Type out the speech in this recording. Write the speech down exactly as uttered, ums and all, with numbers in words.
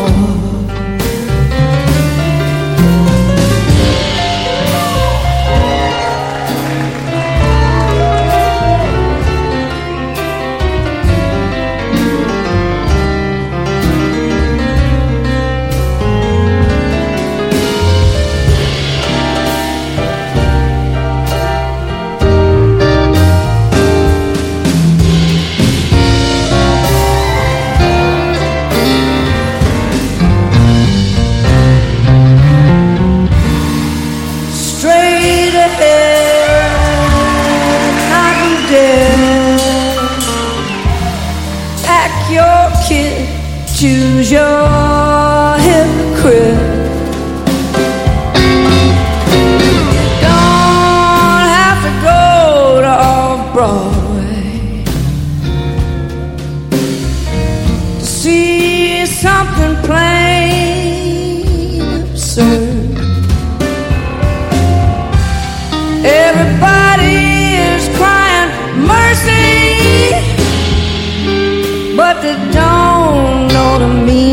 Choose your hypocrite. You don't have to go to Off-Broadway to see something plain absurd. Everybody is crying mercy, but they don't know to me.